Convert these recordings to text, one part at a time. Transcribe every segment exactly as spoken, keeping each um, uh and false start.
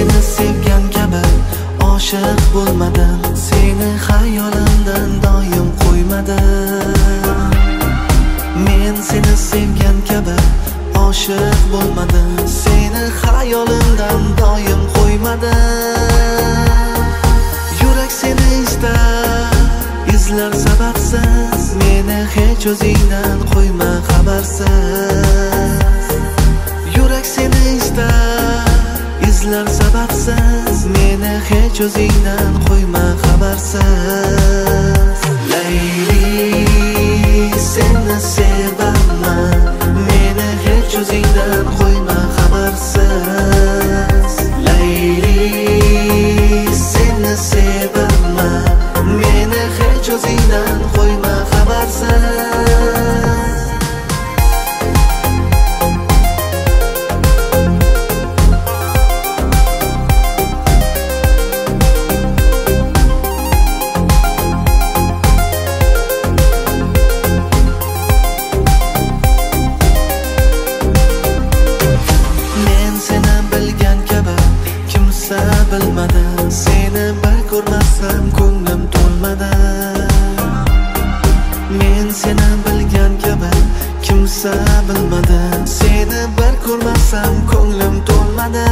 seni sevgan kabi oshiq bo'lmadim, seni xayolimdan doim qo'ymadim. Men seni sevgan kabi oshiq bo'lmadim, seni xayolimdan doim qo'ymadim. Yurak seni istar, izlar sababsiz, meni hech o'zingdan qo'yma xabarsiz. Yurak seni istar, izlar sababsiz, meni hech o'zingdan qo'yma xabarsiz. Layli, seni sevaman, meni hech o'zingdan qo'yma xabarsiz. Layli, seni sevaman, meni hech o'zingdan qo'yma xabarsiz. Bilmadim, seni bir ko'rmasam ko'nglim to'lmadi. Men seni bilgan kabi kimsa bilmadi, seni bir ko'rmasam ko'nglim to'lmadi.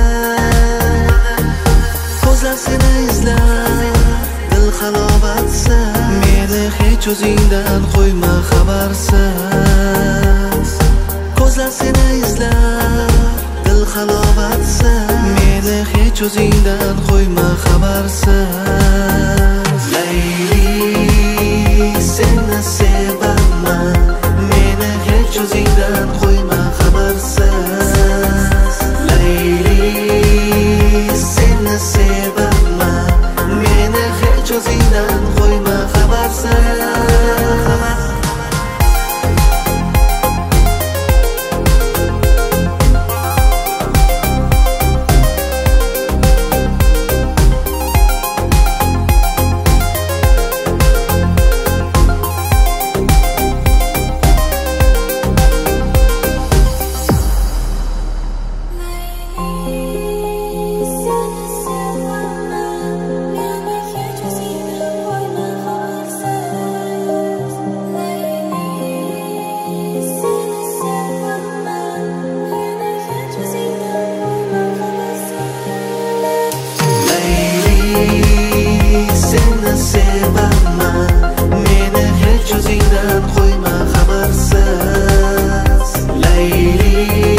Ko'zlar seni izlar, dil halovatsiz, meni hech o'zingdan qo'yma xabarsiz. Ko'zlar seni izlar, dil halovatsiz, meni hech o'zingdan qo'yma xabarsiz. Layli, seni sevaman, meni hech o'zingdan qo'yma xabarsiz. Layli, seni sevaman, meni hech o'zingdan qo'yma xabarsiz. Seni sevaman, meni hech o'zingdan qo'yma xabarsiz. Layli.